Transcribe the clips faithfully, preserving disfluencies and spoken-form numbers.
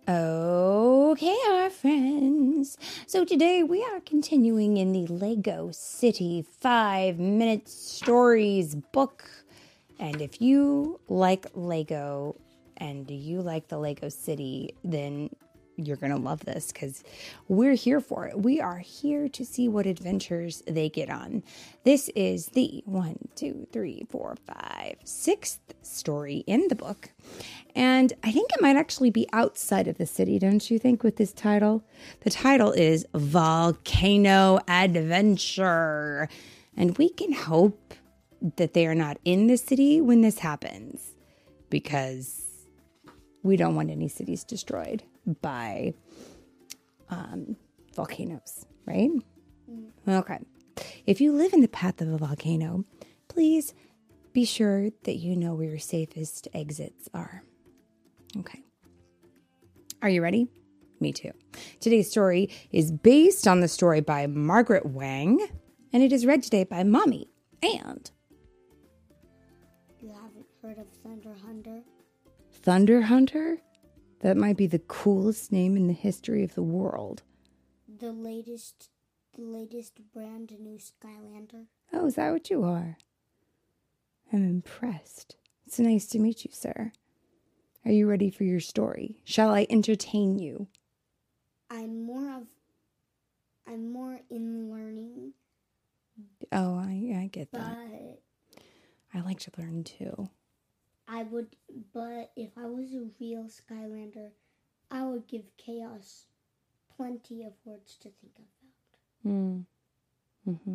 Okay, our friends. So today we are continuing in the Lego City five Minute Stories book. And if you like Lego and you like the Lego City, then you're going to love this because we're here for it. We are here to see what adventures they get on. This is the one, two, three, four, five, sixth story in the book. And I think it might actually be outside of the city, don't you think, with this title? The title is Volcano Adventure. And we can hope that they are not in the city when this happens, because we don't want any cities destroyed by um, volcanoes, right? Mm. Okay. If you live in the path of a volcano, please be sure that you know where your safest exits are. Okay. Are you ready? Me too. Today's story is based on the story by Margaret Wang, and it is read today by Mommy and... You haven't heard of Thunder Hunter? Thunder Hunter? That might be the coolest name in the history of the world. The latest, the latest brand new Skylander. Oh, is that what you are? I'm impressed. It's nice to meet you, sir. Are you ready for your story? Shall I entertain you? I'm more of, I'm more in learning. Oh, I, I get that. But I like to learn too. I would, but if I was a real Skylander, I would give Chaos plenty of words to think about. Mm. Mm-hmm.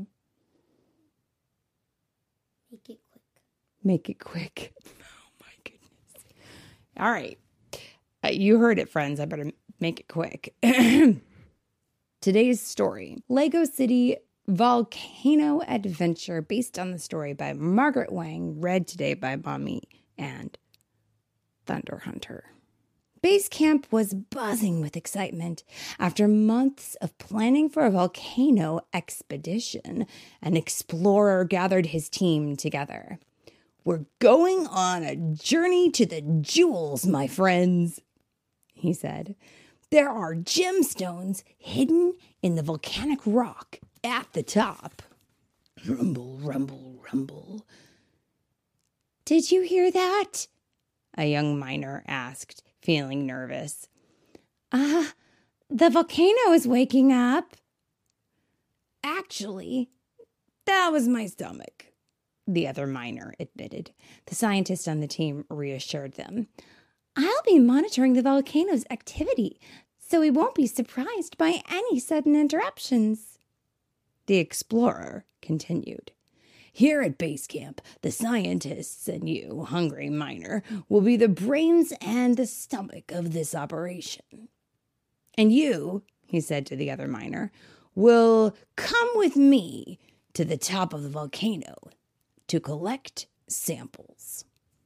Make it quick. Make it quick. Oh, my goodness. All right. Uh, you heard it, friends. I better make it quick. Today's story, Lego City Volcano Adventure, based on the story by Margaret Wang, read today by Mommy and Thunder Hunter. Base camp was buzzing with excitement. After months of planning for a volcano expedition, an explorer gathered his team together. "We're going on a journey to the jewels, my friends," he said. "There are gemstones hidden in the volcanic rock at the top." Rumble, rumble, rumble. "Did you hear that?" a young miner asked, feeling nervous. Ah, uh, the volcano is waking up." "Actually, that was my stomach," the other miner admitted. The scientist on the team reassured them. "I'll be monitoring the volcano's activity, so we won't be surprised by any sudden interruptions." The explorer continued. "Here at base camp, the scientists and you, hungry miner, will be the brains and the stomach of this operation. And you," he said to the other miner, "will come with me to the top of the volcano to collect samples."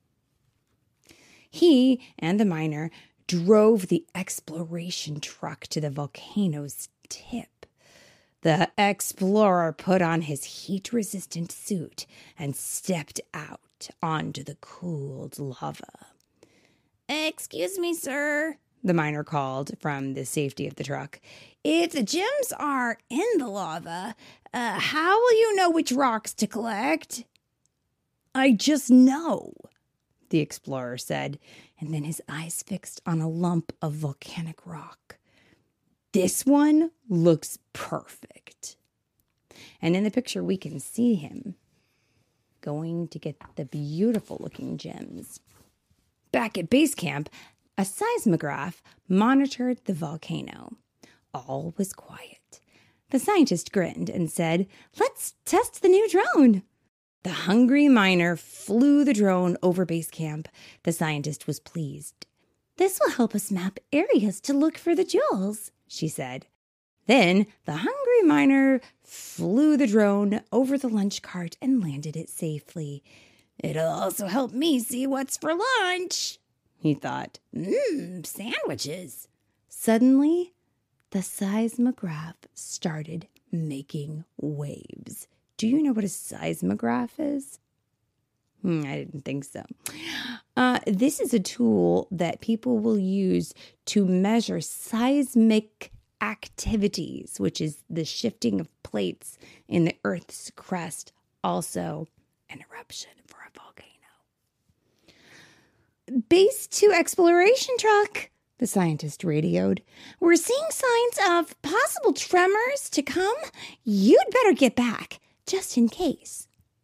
He and the miner drove the exploration truck to the volcano's tip. The explorer put on his heat-resistant suit and stepped out onto the cooled lava. "Excuse me, sir," the miner called from the safety of the truck. "If the gems are in the lava, uh, how will you know which rocks to collect?" "I just know," the explorer said, and then his eyes fixed on a lump of volcanic rock. "This one looks perfect." And in the picture, we can see him going to get the beautiful-looking gems. Back at base camp, a seismograph monitored the volcano. All was quiet. The scientist grinned and said, "Let's test the new drone." The hungry miner flew the drone over base camp. The scientist was pleased. "This will help us map areas to look for the jewels," she said. Then the hungry miner flew the drone over the lunch cart and landed it safely. "It'll also help me see what's for lunch," he thought. Mmm, sandwiches. Suddenly, the seismograph started making waves. Do you know what a seismograph is? Hmm, I didn't think so. Uh, this is a tool that people will use to measure seismic activities, which is the shifting of plates in the Earth's crust, also an eruption for a volcano. Base two exploration truck, the scientist radioed. We're seeing signs of possible tremors to come. You'd better get back, just in case.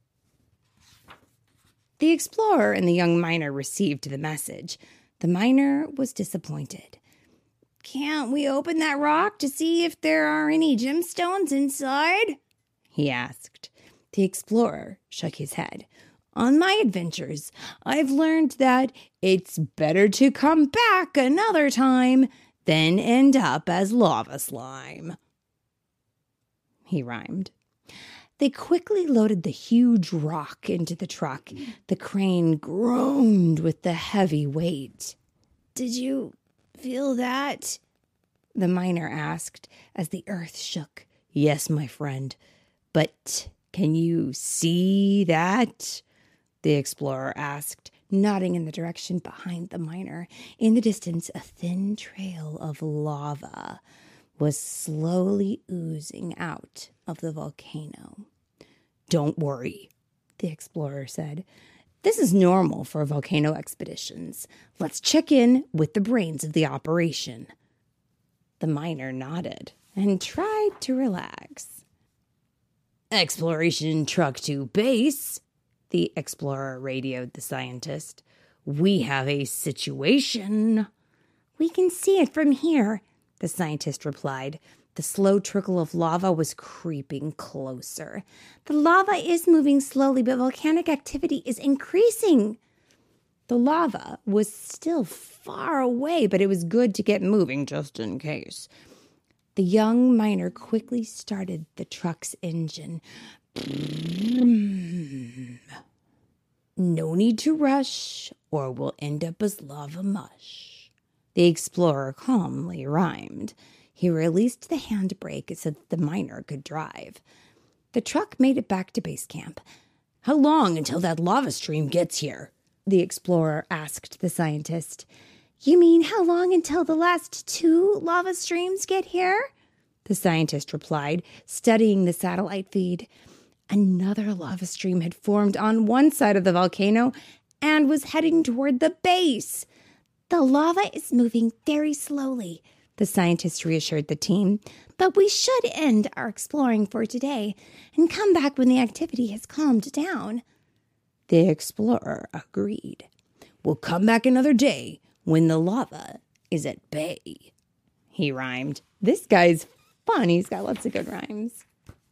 The explorer and the young miner received the message. The miner was disappointed. Can't we open that rock to see if there are any gemstones inside? He asked. The explorer shook his head. On my adventures, I've learned that it's better to come back another time than end up as lava slime. He rhymed. They quickly loaded the huge rock into the truck. The crane groaned with the heavy weight. Did you feel that? The miner asked as the earth shook. Yes, my friend. But can you see that? The explorer asked, nodding in the direction behind the miner. In the distance, a thin trail of lava was slowly oozing out of the volcano. Don't worry, the explorer said. This is normal for volcano expeditions. Let's check in with the brains of the operation. The miner nodded and tried to relax. Exploration truck to base, the explorer radioed the scientist. We have a situation. We can see it from here, the scientist replied. The slow trickle of lava was creeping closer. The lava is moving slowly, but volcanic activity is increasing. The lava was still far away, but it was good to get moving just in case. The young miner quickly started the truck's engine. No need to rush, or we'll end up as lava mush. The explorer calmly rhymed. He released the handbrake so that the miner could drive. The truck made it back to base camp. How long until that lava stream gets here? The explorer asked the scientist. You mean how long until the last two lava streams get here? The scientist replied, studying the satellite feed. Another lava stream had formed on one side of the volcano and was heading toward the base. The lava is moving very slowly, the scientist reassured the team, but we should end our exploring for today and come back when the activity has calmed down. The explorer agreed. We'll come back another day when the lava is at bay. He rhymed. This guy's fun. He's got lots of good rhymes.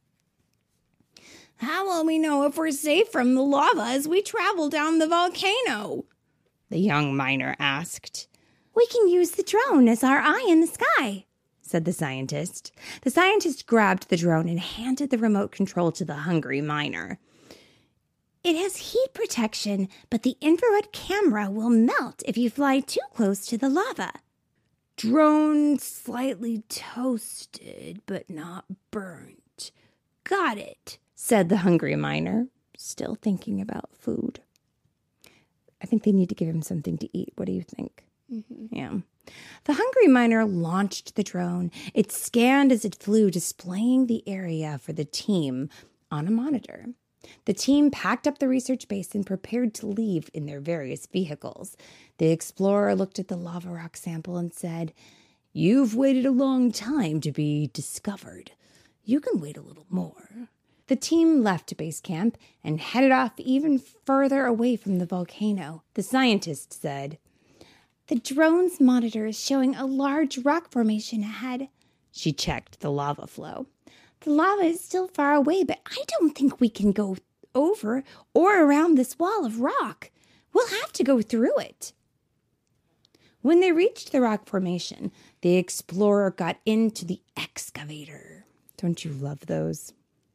How will we know if we're safe from the lava as we travel down the volcano? The young miner asked. We can use the drone as our eye in the sky, said the scientist. The scientist grabbed the drone and handed the remote control to the hungry miner. It has heat protection, but the infrared camera will melt if you fly too close to the lava. Drone slightly toasted, but not burnt. Got it, said the hungry miner, still thinking about food. I think they need to give him something to eat. What do you think? Mm-hmm. Yeah. The hungry miner launched the drone. It scanned as it flew, displaying the area for the team on a monitor. The team packed up the research base and prepared to leave in their various vehicles. The explorer looked at the lava rock sample and said, You've waited a long time to be discovered. You can wait a little more. The team left base camp and headed off even further away from the volcano. The scientist said, The drone's monitor is showing a large rock formation ahead. She checked the lava flow. The lava is still far away, but I don't think we can go over or around this wall of rock. We'll have to go through it. When they reached the rock formation, the explorer got into the excavator. Don't you love those?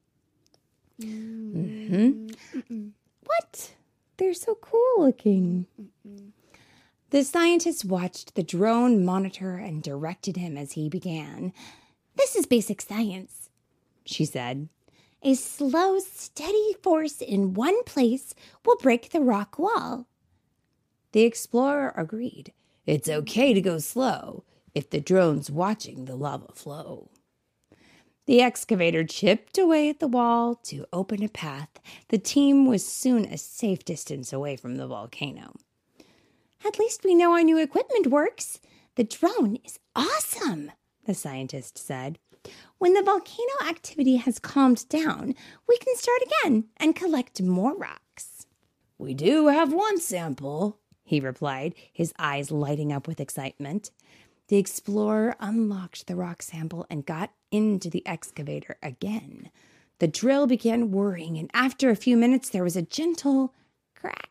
Mm-hmm. Mm-mm. What? They're so cool looking. Mm-mm. The scientist watched the drone monitor and directed him as he began. This is basic science, she said. A slow, steady force in one place will break the rock wall. The explorer agreed. It's okay to go slow if the drone's watching the lava flow. The excavator chipped away at the wall to open a path. The team was soon a safe distance away from the volcano. At least we know our new equipment works. The drone is awesome, the scientist said. When the volcano activity has calmed down, we can start again and collect more rocks. We do have one sample, he replied, his eyes lighting up with excitement. The explorer unlocked the rock sample and got into the excavator again. The drill began whirring, and after a few minutes, there was a gentle crack.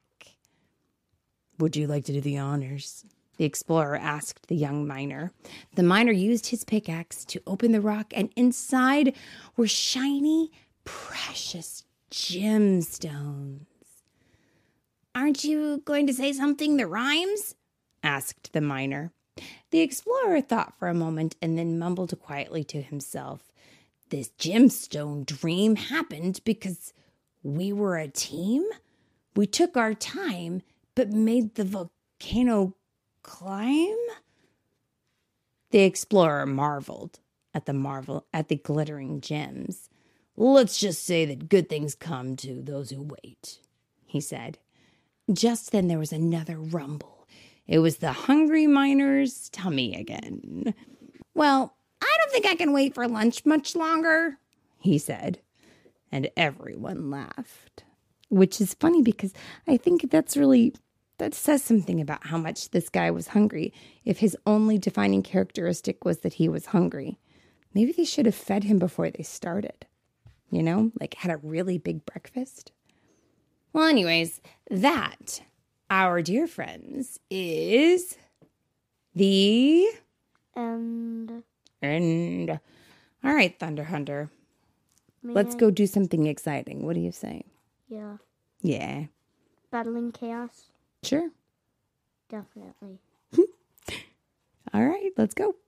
Would you like to do the honors? The explorer asked the young miner. The miner used his pickaxe to open the rock, and inside were shiny, precious gemstones. Aren't you going to say something that rhymes? Asked the miner. The explorer thought for a moment and then mumbled quietly to himself. This gemstone dream happened because we were a team. We took our time, but made the volcano climb? The explorer marveled at the marvel at the glittering gems. Let's just say that good things come to those who wait, he said. Just then there was another rumble. It was the hungry miner's tummy again. Well, I don't think I can wait for lunch much longer, he said. And everyone laughed. Which is funny because I think that's really, that says something about how much this guy was hungry. If his only defining characteristic was that he was hungry. Maybe they should have fed him before they started. You know, like had a really big breakfast. Well, anyways, that, our dear friends, is the And end. All right, Thunder Hunter. may Let's I- go do something exciting. What do you say? Yeah. Yeah, Battling chaos? sure. Definitely. All right, let's go.